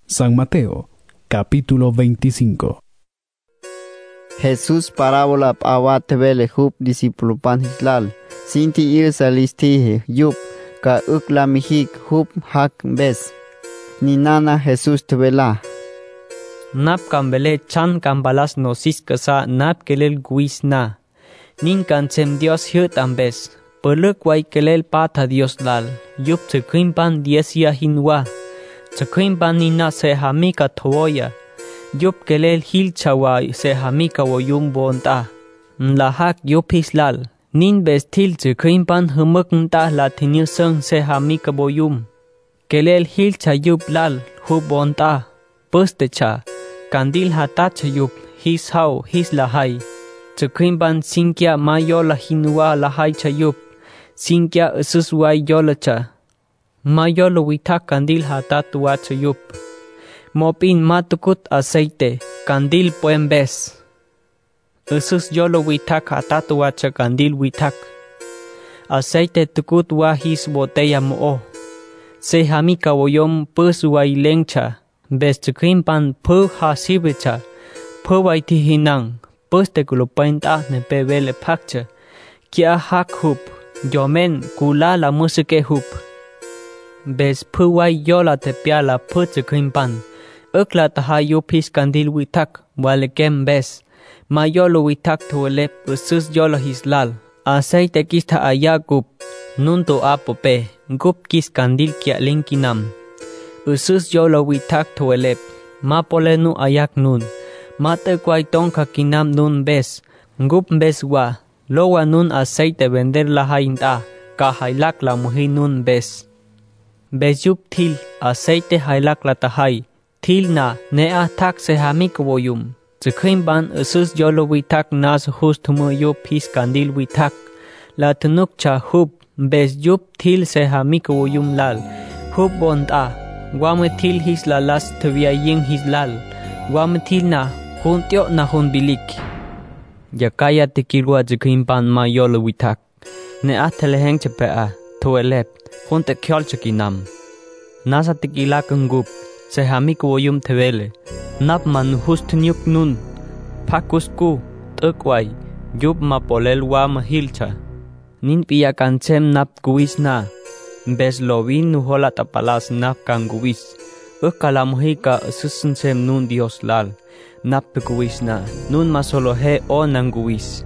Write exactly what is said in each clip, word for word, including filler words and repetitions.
San Mateo, capítulo veinticinco. Jesús parábola pawat tebele hub discípulo pan hislal. Sinti irsa listihe yup ka ukla mihik hub hak bes. Ni nana Jesús tebela. Nap kambele chan kambalas nosis kasa nap kelel guis na. Nin kancem Dios hirt ambes. Peluk wai kelel pata Dios lal. Yup tsekrim pan diesia hinwa. Tsekrim pan nina se hamika toya. Yup kelel hil chawa se hamika woyum bonta. Nlahak yup hislal. Nin bes til tsekrim pan humuk nta la tinyuseng se hamika boyum. Kelel hil chayup lal hu bonta. Puste cha. Kandil hata chayup his hau his lahai. Tsekrim pan sinkya mayola hinwa lahai chayup. Sinkya ususwai yola cha. Mayola witak kandil hata tuwa chayup. Mopin matukut aceite, candil puen bes. Usus yolo witak hatatu wacha candil witak. Aceite tukut wa his botella mo. Se hamika woyom pus wailengcha. Bes tukimpan pu hasibecha. Pu waiti hinang. Pus te kulupenta ne pebele pakcha. Kia hak hup. Yomen kula la musike hup. Bes pu wai yola te piala pu tukimpan. Ukla tahayo pis kandil witak, walekem bes. Mayolo witak tuelep, usus yolo hislal. Aceite kista ayagup, nunto apope, gup kis kandil kia linkinam. Usus yolo witak tuelep, mapole nu ayak nun. Mate kwai tonka kinam nun bes, gup bes wa. Lowa nun aceite vender la hainta, ka hailak la muhi nun bes. Bes yup til, aceite hailak la tahay. Tilna ne atak se hamik woyum. Tsekrim ban usus yolo witak nas hust humo yo pis kandil witak. La tunuk cha hub bes yup til se hamik woyum lal. Hub bonta. Wame til his la las tevia ying his lal. Wame tilna huntyo na hun bilik. Yakaya tekilwa tsekrim ban ma yolo witak. Ne ateleheng chepea. Tuelep. Hunte kyol chakinam. Nasa tekila kengup. Se hamik woyum tevele. Nap man hust nyuk nun. Pakusku. Tukwai. Yup ma polel wa mahilcha. Nin pia kancem nap guis na. Bes lovin nu hola tapalas nap kan guis. Ukalamuhika susunsem nun Dios lal. Nap guis na. Nun masolohe o nang guis.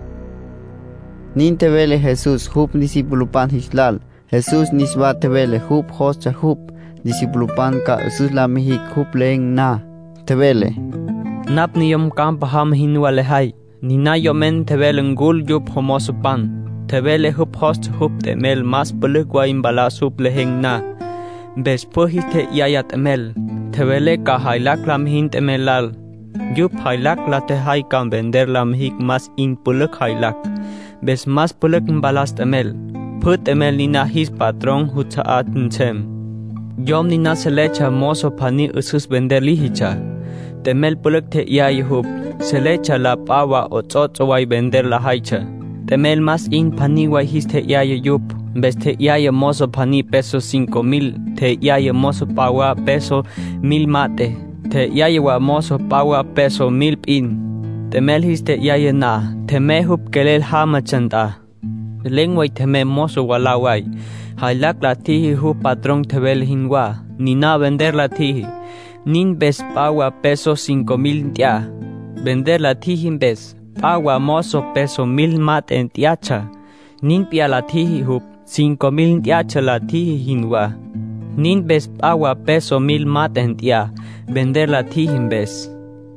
Nin tevele Jesús hub discípulo pan hislal. Jesús niswa tevele hub hosta hub. Discípulo pan ka usus la mihik hup leng na. Tevele. Nap niyom kamp ham hinwa lehai. Nina yomen tevele ngul yup homosu pan. Tevele hup host hup temel mas pelukwa imbalas hup leheng na. Bes pohis te yayat emel. Tevele ka hailak la mihin temelal. Yup hailak la te hai kan vender la mihik mas in peluk hailak. Bes mas peluk imbalas temel. Put emel nina his patron hutsaat nchem. Yom ni na selecha moso pani usus venderli hicha. Temel puluk te iya yuhup. Selecha la pawa o tzot wai vender la haicha. Temel mas in pani wai his te iya yup. Bes te iya moso pani peso cinco mil. Te iya moso pawa peso mil mate. Te iya wa moso pawa peso mil pin. Temel his te iya na. Teme hup kelel hama chanta. Lengwai teme moso walawai. Hailak la tihi hu patrón tebel hinwa. Nina vender la tihi. Nin bes pawa peso cinco mil tia. Vender la tihi bes. Pawa mozo peso mil mat en tiacha. Nin pia la tihi hu cinco mil tiacha la tihi hinwa. Nin bes pawa peso mil mat en tia. Vender la tihi bes.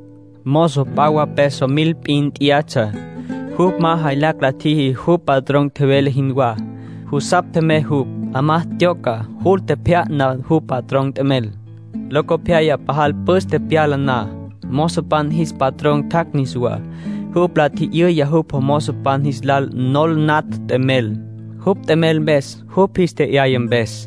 Mozo pawa peso mil pin tiacha. Hu ma hailak la tihi hu patrón tebel hinwa. Husap teme hup, amah tioka, hul te pia na hup patrong temel. Loko pia ya pahal pus te pia la na, mosopan his patrong tak niswa. Hup la ti iyo ya hup mosopan his lal nol nat temel. Hup temel bes, hup his te iayem bes.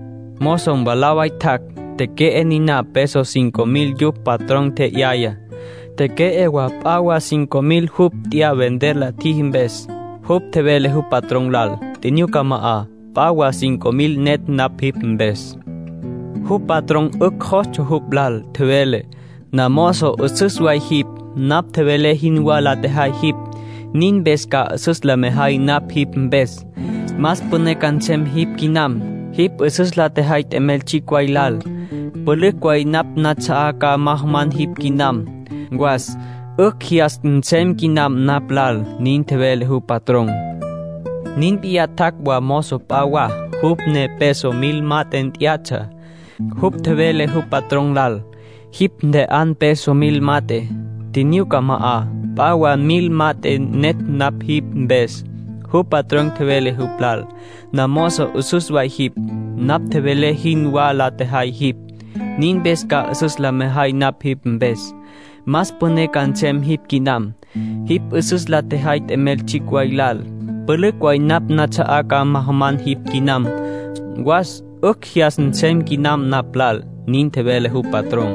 Moson balawai tak, te ke enina peso cinco mil yup patrong te iaya. Te ke ewa pawa cinco mil hup tia vender la tihim bes. Hup te vele hup patrong lal. Tinyuka maa, pawa cinco mil net nap hip mbes. Hup patrong uk hocho hup lal tevele. Na moso usus wai hip nap tevele hinwa la tehai hip. Nin beska usus la mehai nap hip bes. Mas pune kancem hip kinam. Hip usus la tehai temel chikwai lal. Pulik wai nap natsa ka mahman hip kinam. Guas uk hias ncem kinam nap lal nin tevele hup patrong. Nin piatak wa moso pawa. Hup ne peso mil maten tiacha. Hup tevele hup patrong lal. Hip de an peso mil mate. Tiniu kama a. Pawa mil mate net nap hip bes. Hup patrong tevele hup lal. Namoso usus wai hip. Nap tevele hinwa la tehai hip. Nin bes ka usus la mehai nap hip bes. Mas pone kancem hip kinam. Hip usus la tehai temel chikwai lal. Pelik wai nap nacha aka mahaman hip kinam. Was uk hias ncem kinam nap lal. Nin tevele hup patrong.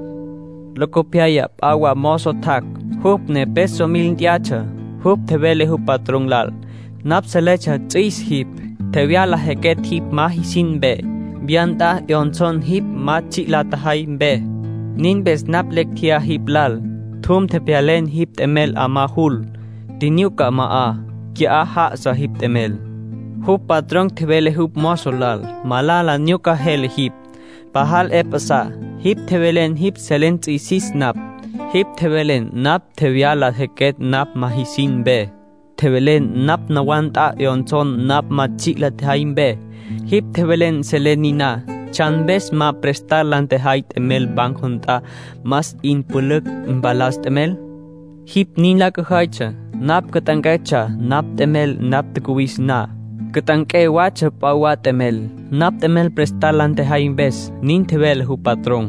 Lokopiaya pawa moso tak. Hup ne peso mil tiacha. Hup tevele hup patrong lal. Nap selecha tris hip. Tevya la heket hip mahisin be. Bianta yonson hip machi la tahai be. Nin bes nap lektia hip lal. Tum tepialen hip temel amahul. Tiniuka maa. Kia ha sa hip temel. Hup patrong tevele hup moso lal. Malala nyuka hele hip. Pahal epasa. Hip tevelen hip selent isis nap. Hip tevelen nap teviala heket nap mahisin be. Tevelen nap nawanta yonson nap machila tehaim be. Hip tevelen selenina. Chanbes ma prestar lante hait emel banghunta mas in puluk balas temel. Hip nila kahaicha. Nap katangkecha. Nap temel nap tekuis na. Ketangke wacha pawa temel. Nap temel prestar lante haim bes. Nin tevel hu patrong.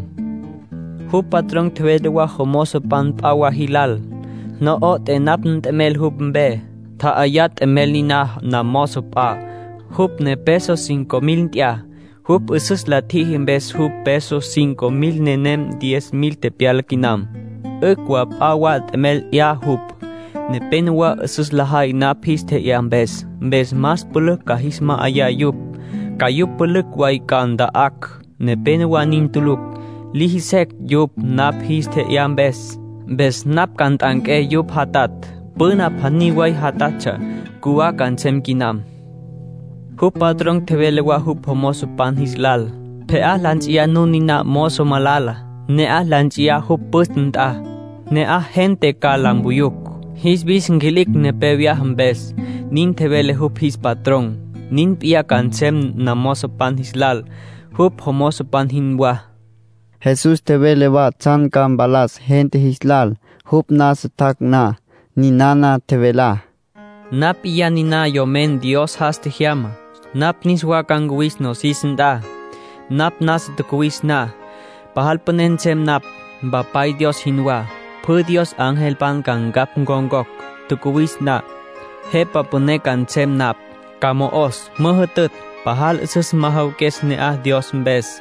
Hu patrong tevel wa homoso pan pawa hilal. No o te nap temel hu mbe. Ta ayat emel nina na moso pa. Hup ne peso cinco mil tia. Hup usus la tihim bes hup peso cinco mil nenem diez mil tepial kinam. Ukwa pawa temel ya hup. Ne penwa usus lahai na piste iam bes. Bes mas puluk kahisma ayayup. Kayup puluk wai kanda ak. Ne penwa nintuluk. Lihisek yup nap histe iam bes. Bes nap kantangke yup hatat. Puna pani wai hatacha. Kuwa kancem kinam. Hup patrong tevelewa hup homoso pan hislal. Pea lanchia nunina moso malala. Nea lanchia hup pustnta. Nea gente ka lambuyuk. His bis ngilik ne pevia hambes. Nin tevele hup his patrong. Nin pia kancem na moso pan hislal. Hup homoso pan hinwa. Jesus tevele wa chan kam balas gente hislal. Hup nas tak na. Ni nana tevela. Nap iya nina yomen Dios has te llama. Nap niswa kanguis no sisnda. Nap nas tukuis na. Pahal penencem nap. Bapay Dios hinwa. Pu Dios angel pan kangap ngongok. Tukuis na. Hepa pune kancem nap. Kamo os. Mahutut. Pahal isus mahaukes ne ah Dios mbes.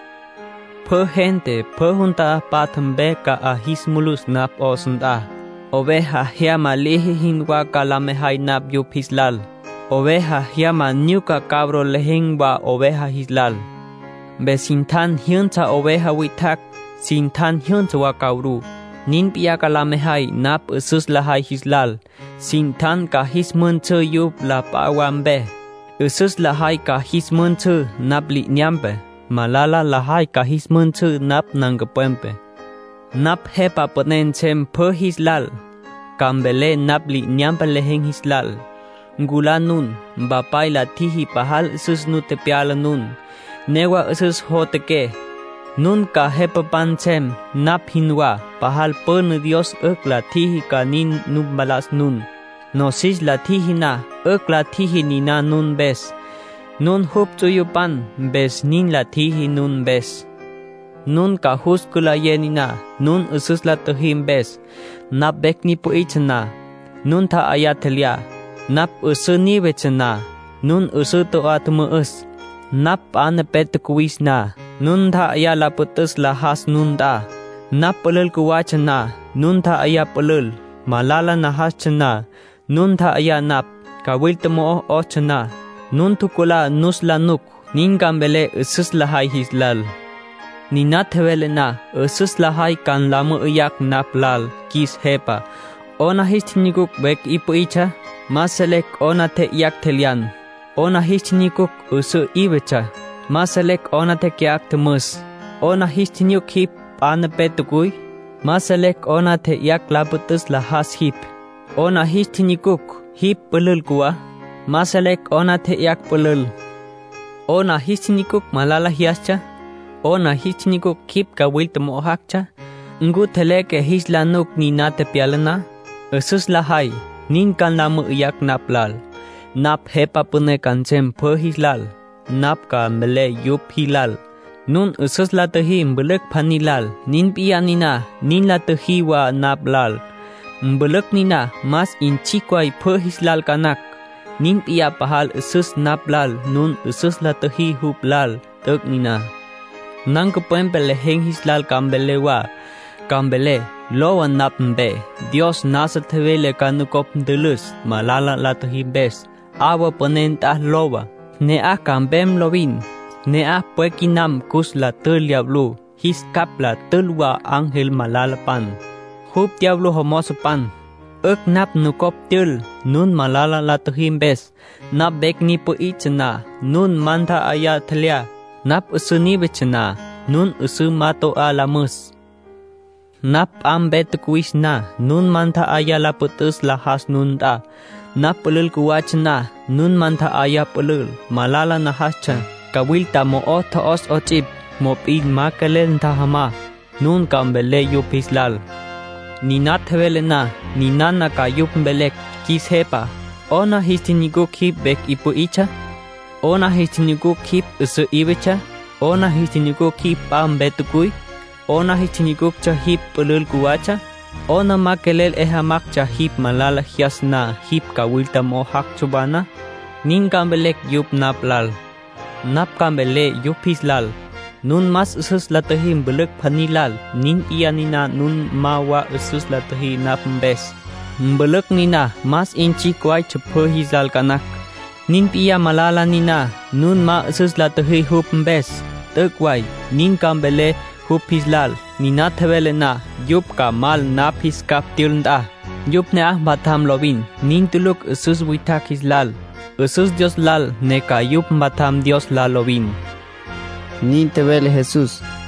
Pu gente. Pu junta patambe ka ahis mulus nap osnda. Oveja hiama lihi hinwa kalamehai nap yup hislal. Oveja hiama nyuka cabro lehengwa oveja hislal. Be sintan hiunta oveja witak. Sintan hiunta wa kauru. Nin pia kalamehai nap usus lahai hislal. Sintan ka hismuntu yup la pawambe. Usus lahai ka hismuntu nap li nyambe. Malala lahai ka hismuntu nap nangapempe. Nap hepa ponencem pu hislal. Kambele nap li nyampe leheng hislal. Ngula nun, bapay la tihi pahal sus nu tepiala nun. Newa usus hoteke. Nun ka hepa pancem nap hinwa. Pahal pun Dios uk la tihi ka nin numbalas nun. No sis la tihi na, uk la tihi ni na nun bes. Nun hup tuyupan, bes nin la tihi nun bes. Nun ka huskula yenina, nun usus la tuhim bes. Nap bekni po ichna, nun ta ayatelia. Nap usu ni wechna, nun usu to atumuus. Nap ane pet kuis na, nun ta ayala putus la has nun da. Nap pelul kuwachna, nun ta aya pelul. Malala na haschna, nun ta aya nap. Kawil temo ochna, nun tukula nus la nuk. Nin kambele usus la hai hislal. ni na tevele na usus lahai kan lama uyak naplal kis hepa ona histnikuk bek ipu icha maselek ona te yak telian ona histnikuk usu ibecha maselek ona te kyak temus ona histnyuk hip ana petukui maselek ona te yak labutus lahas hip ona histnikuk hip pelul kuwa maselek ona te yak pelul ona histnikuk malala hiascha ona histnikuk hip kawil temo hakcha ngu teleke hislanuk ni nate pialana usus lahai nin kan lamu yak naplal nap hepa pune kanchem pho hislal nap ka mele yup hilal nun usus la tehi mbelek phanilal nin pianina nin la tehi wa naplal mbelek nina mas inchi kwai pho hislal kanak nin pia pahal usus naplal nun usus la tehi huplal tek nina nang kepempele heng hislal kambele wa kambele lowa napmbe Dios nasathevele kanukop delus malala latahibes awa ponenta lowa ne a kambem lovin ne a puekinam kusla tul diablo his kapla tulwa angel malala pan hup diablo homosupan ök nap nukop tul nun malala latahibes nap bekni po ichna nun mantha aya thlia nap usuni bechna nun usu mato alamus nap ambet kuisna nun mantha aya la putus la has nun da nap pelul kuachna nun mantha aya pelul malala na hascha kawil ta mo o thos ochip mo pin makalen tha hama nun kambele yupislal ni nathvelena ni nana ka yup belek kis hepa ona histinigo khip bek ipu icha ona histinigo khip usu ibecha ona histinigo khip ambetukui ona hichiniguk cha hip pelul kuacha ona makelel ehamak cha hip malala hiasna hip kawilta mohak chubana nin kambelek yup naplal nap kambele yupislal nun mas usus latahim belek phanilal nin ianina nun mawa usus latahi napmbes belek nina mas inchi kwai chpho hizal kanak nin pia malala nina nun ma usus latahi hupmbes tekwai nin kambele hupislal nina thvelena yup ka mal na phiskap tilnda yup ne ah batham lovin nin tuluk usus buitha khislal usus Dios lal ne ka yup batham Dios la lovin nin tevele Jesus